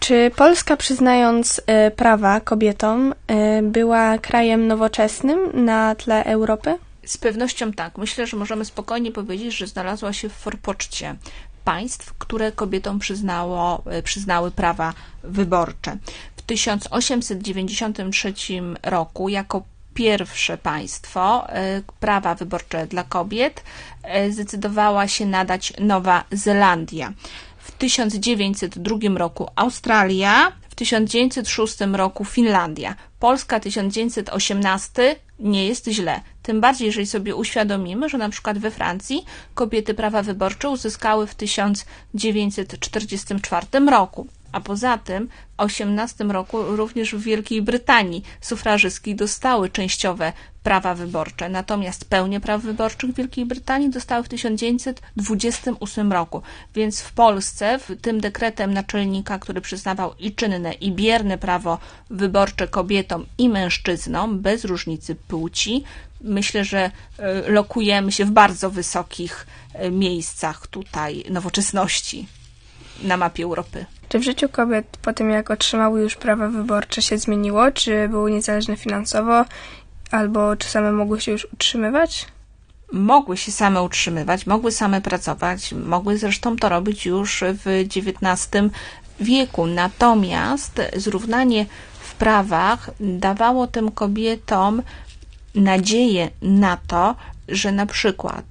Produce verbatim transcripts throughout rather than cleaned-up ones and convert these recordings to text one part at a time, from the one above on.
Czy Polska, przyznając y, prawa kobietom, y, była krajem nowoczesnym na tle Europy? Z pewnością tak. Myślę, że możemy spokojnie powiedzieć, że znalazła się w forpoczcie państw, które kobietom przyznało, przyznały prawa wyborcze. W tysiąc osiemset dziewięćdziesiątym trzecim roku jako pierwsze państwo prawa wyborcze dla kobiet zdecydowała się nadać Nowa Zelandia. W tysiąc dziewięćset drugim roku Australia, w tysiąc dziewięćset szóstym roku Finlandia. Polska tysiąc dziewięćset osiemnasty nie jest źle. Tym bardziej, jeżeli sobie uświadomimy, że na przykład we Francji kobiety prawa wyborcze uzyskały w tysiąc dziewięćset czterdziestym czwartym roku. A poza tym w osiemnastym roku również w Wielkiej Brytanii sufrażystki dostały częściowe prawa wyborcze. Natomiast pełnię praw wyborczych w Wielkiej Brytanii dostały w tysiąc dziewięćset dwudziestym ósmym roku. Więc w Polsce, w tym dekretem naczelnika, który przyznawał i czynne, i bierne prawo wyborcze kobietom i mężczyznom, bez różnicy płci, myślę, że lokujemy się w bardzo wysokich miejscach tutaj nowoczesności na mapie Europy. Czy w życiu kobiet po tym, jak otrzymały już prawa wyborcze, się zmieniło? Czy były niezależne finansowo? Albo czy same mogły się już utrzymywać? Mogły się same utrzymywać, mogły same pracować, mogły zresztą to robić już w dziewiętnastym wieku. Natomiast zrównanie w prawach dawało tym kobietom nadzieję na to, że na przykład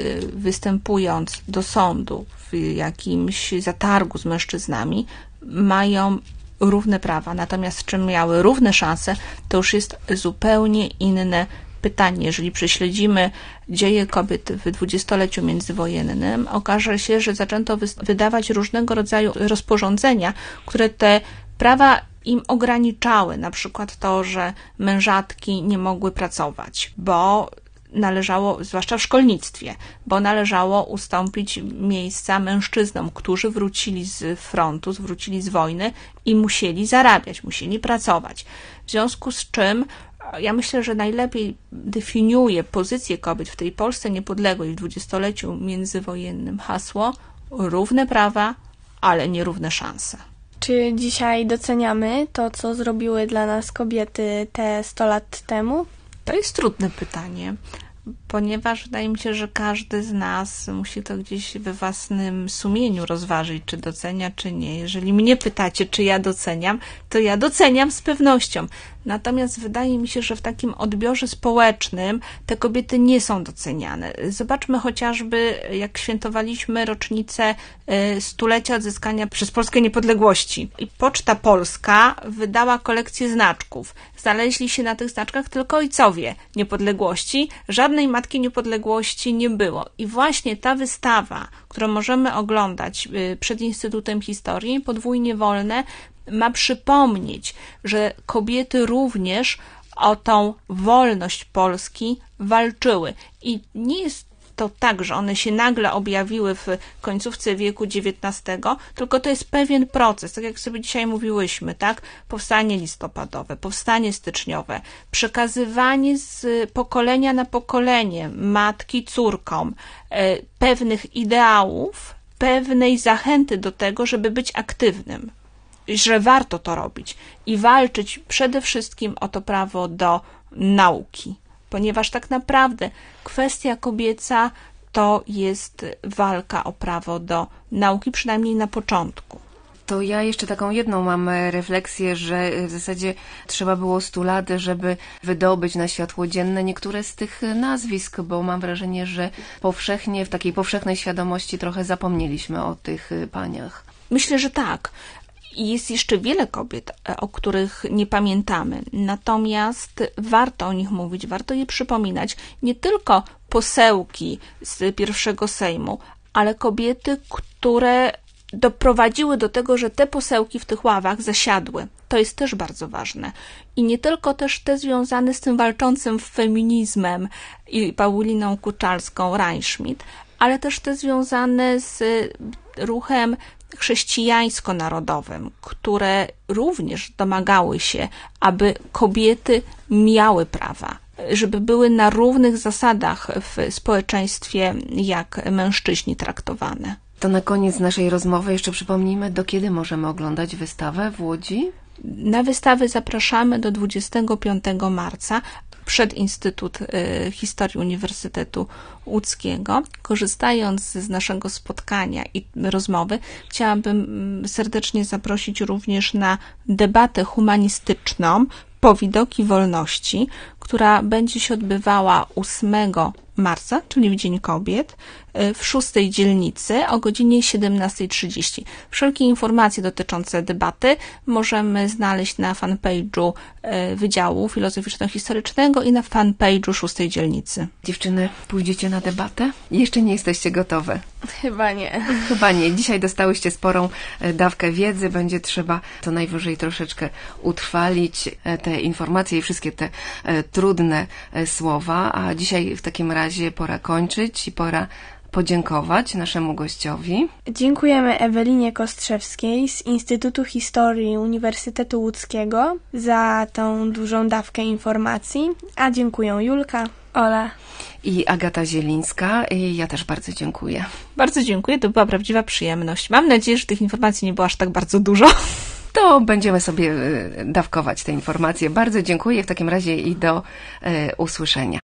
występując do sądu w jakimś zatargu z mężczyznami mają równe prawa. Natomiast czy miały równe szanse, to już jest zupełnie inne pytanie. Jeżeli prześledzimy dzieje kobiet w dwudziestoleciu międzywojennym, okaże się, że zaczęto wydawać różnego rodzaju rozporządzenia, które te prawa im ograniczały. Na przykład to, że mężatki nie mogły pracować, bo należało, zwłaszcza w szkolnictwie, bo należało ustąpić miejsca mężczyznom, którzy wrócili z frontu, wrócili z wojny i musieli zarabiać, musieli pracować. W związku z czym ja myślę, że najlepiej definiuje pozycję kobiet w tej Polsce niepodległej w dwudziestoleciu międzywojennym hasło równe prawa, ale nierówne szanse. Czy dzisiaj doceniamy to, co zrobiły dla nas kobiety te sto lat temu? To jest trudne pytanie, ponieważ wydaje mi się, że każdy z nas musi to gdzieś we własnym sumieniu rozważyć, czy docenia, czy nie. Jeżeli mnie pytacie, czy ja doceniam, to ja doceniam z pewnością. Natomiast wydaje mi się, że w takim odbiorze społecznym te kobiety nie są doceniane. Zobaczmy chociażby, jak świętowaliśmy rocznicę stulecia odzyskania przez Polskę niepodległości. I Poczta Polska wydała kolekcję znaczków. Znaleźli się na tych znaczkach tylko ojcowie niepodległości. Żadnej matki niepodległości nie było. I właśnie ta wystawa, którą możemy oglądać przed Instytutem Historii, Podwójnie wolne, ma przypomnieć, że kobiety również o tą wolność Polski walczyły. I nie jest to tak, że one się nagle objawiły w końcówce wieku dziewiętnastego, tylko to jest pewien proces, tak jak sobie dzisiaj mówiłyśmy, tak? Powstanie listopadowe, powstanie styczniowe, przekazywanie z pokolenia na pokolenie matki córkom e, pewnych ideałów, pewnej zachęty do tego, żeby być aktywnym, że warto to robić i walczyć przede wszystkim o to prawo do nauki, ponieważ tak naprawdę kwestia kobieca to jest walka o prawo do nauki, przynajmniej na początku. To ja jeszcze taką jedną mam refleksję, że w zasadzie trzeba było stu lat, żeby wydobyć na światło dzienne niektóre z tych nazwisk, bo mam wrażenie, że powszechnie, w takiej powszechnej świadomości trochę zapomnieliśmy o tych paniach. Myślę, że tak. I jest jeszcze wiele kobiet, o których nie pamiętamy. Natomiast warto o nich mówić, warto je przypominać. Nie tylko posełki z pierwszego Sejmu, ale kobiety, które doprowadziły do tego, że te posełki w tych ławach zasiadły. To jest też bardzo ważne. I nie tylko też te związane z tym walczącym feminizmem i Pauliną Kuczalską-Reinschmidt, ale też te związane z ruchem chrześcijańsko-narodowym, które również domagały się, aby kobiety miały prawa, żeby były na równych zasadach w społeczeństwie jak mężczyźni traktowane. To na koniec naszej rozmowy jeszcze przypomnijmy, do kiedy możemy oglądać wystawę w Łodzi? Na wystawy zapraszamy do dwudziestego piątego marca przed Instytut Historii Uniwersytetu Łódzkiego. Korzystając z naszego spotkania i rozmowy, chciałabym serdecznie zaprosić również na debatę humanistyczną Powidoki wolności, która będzie się odbywała ósmego marca, czyli w Dzień Kobiet, w szóstej dzielnicy o godzinie siedemnasta trzydzieści. Wszelkie informacje dotyczące debaty możemy znaleźć na fanpage'u Wydziału Filozoficzno-Historycznego i na fanpage'u szóstej dzielnicy. Dziewczyny, pójdziecie na debatę? Jeszcze nie jesteście gotowe. Chyba nie. Chyba nie. Dzisiaj dostałyście sporą dawkę wiedzy. Będzie trzeba to najwyżej troszeczkę utrwalić te informacje i wszystkie te trudne słowa. A dzisiaj w takim razie pora kończyć i pora podziękować naszemu gościowi. Dziękujemy Ewelinie Kostrzewskiej z Instytutu Historii Uniwersytetu Łódzkiego za tą dużą dawkę informacji, a dziękuję Julka, Ola i Agata Zielińska. I ja też bardzo dziękuję. Bardzo dziękuję, to była prawdziwa przyjemność. Mam nadzieję, że tych informacji nie było aż tak bardzo dużo. To będziemy sobie dawkować te informacje. Bardzo dziękuję w takim razie i do e, usłyszenia.